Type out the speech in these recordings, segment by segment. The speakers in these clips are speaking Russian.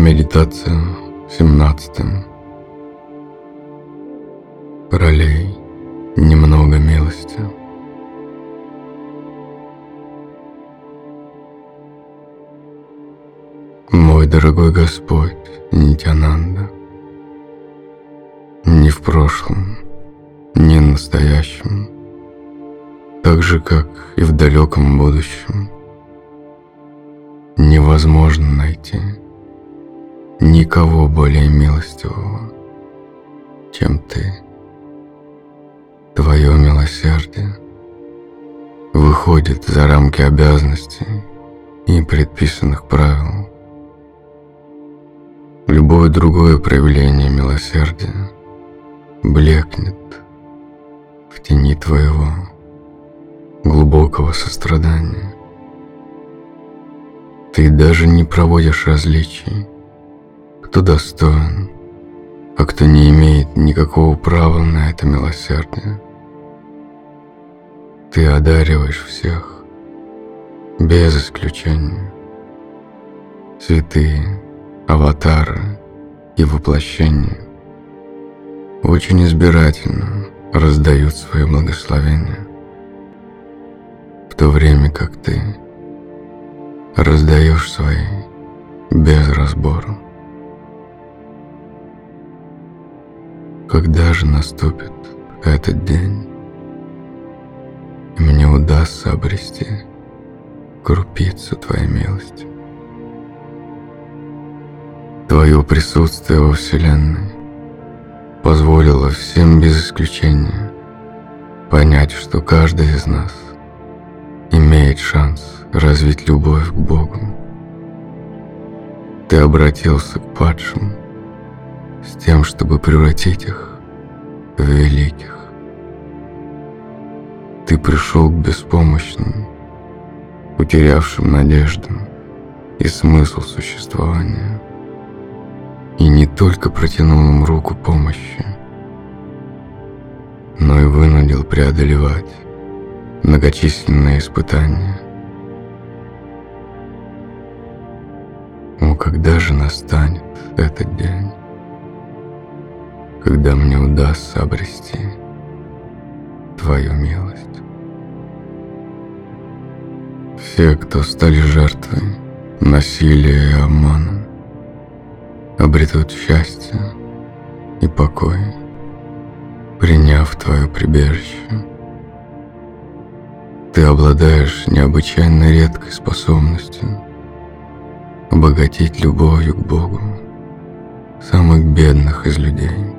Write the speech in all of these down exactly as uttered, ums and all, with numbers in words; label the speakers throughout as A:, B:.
A: Медитация семнадцатая. Пролей немного милости. Мой дорогой Господь Нитьянанда, ни в прошлом, ни в настоящем, так же, как и в далеком будущем, невозможно найти никого более милостивого, чем Ты. Твое милосердие выходит за рамки обязанностей и предписанных правил. Любое другое проявление милосердия блекнет в тени Твоего глубокого сострадания. Ты даже не проводишь различий, кто достоин, а кто не имеет никакого права на это милосердие. Ты одариваешь всех, без исключения. Святые, аватары и воплощения очень избирательно раздают свои благословения, в то время как ты раздаешь свои без разбора. Когда же наступит этот день, и мне удастся обрести крупицу Твоей милости? Твое присутствие во Вселенной позволило всем без исключения понять, что каждый из нас имеет шанс развить любовь к Богу. Ты обратился к падшим с тем, чтобы превратить их в великих. Ты пришел к беспомощным, утерявшим надежду и смысл существования, и не только протянул им руку помощи, но и вынудил преодолевать многочисленные испытания. О, когда же настанет этот день, когда мне удастся обрести Твою милость? Все, кто стали жертвой насилия и обмана, обретут счастье и покой, приняв Твое прибежище. Ты обладаешь необычайно редкой способностью обогатить любовью к Богу самых бедных из людей.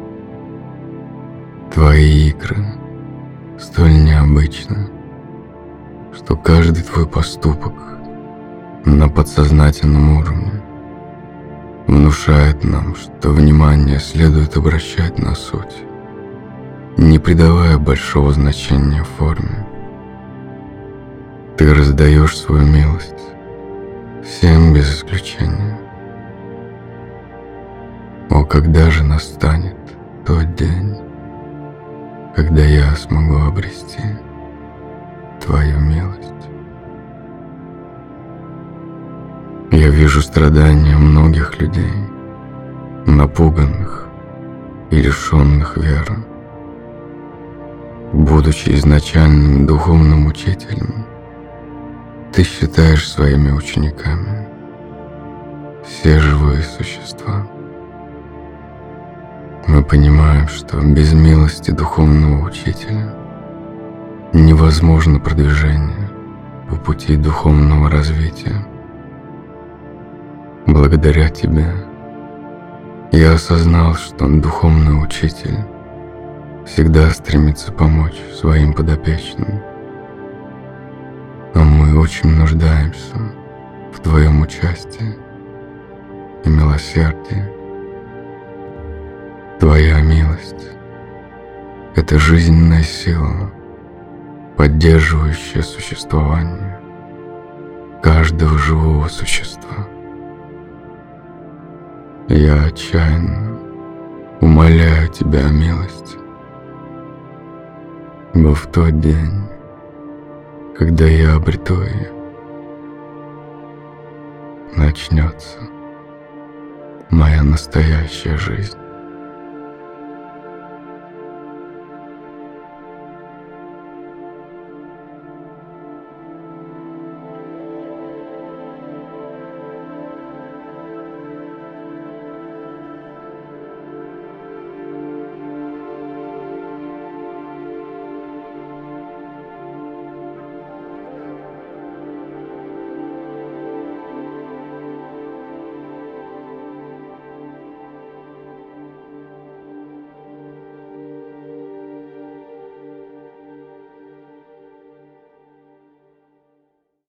A: Твои игры столь необычны, что каждый Твой поступок на подсознательном уровне внушает нам, что внимание следует обращать на суть, не придавая большого значения форме. Ты раздаешь свою милость всем без исключения. О, когда же настанет тот день, когда я смогу обрести Твою милость? Я вижу страдания многих людей, напуганных и лишенных веры. Будучи изначальным духовным учителем, Ты считаешь своими учениками все живые существа. Мы понимаем, что без милости духовного учителя невозможно продвижение по пути духовного развития. Благодаря Тебе я осознал, что духовный учитель всегда стремится помочь своим подопечным. Но мы очень нуждаемся в Твоем участии и милосердии. Твоя милость — это жизненная сила, поддерживающая существование каждого живого существа. Я отчаянно умоляю Тебя о милости, ибо в тот день, когда я обрету ее, начнется моя настоящая жизнь.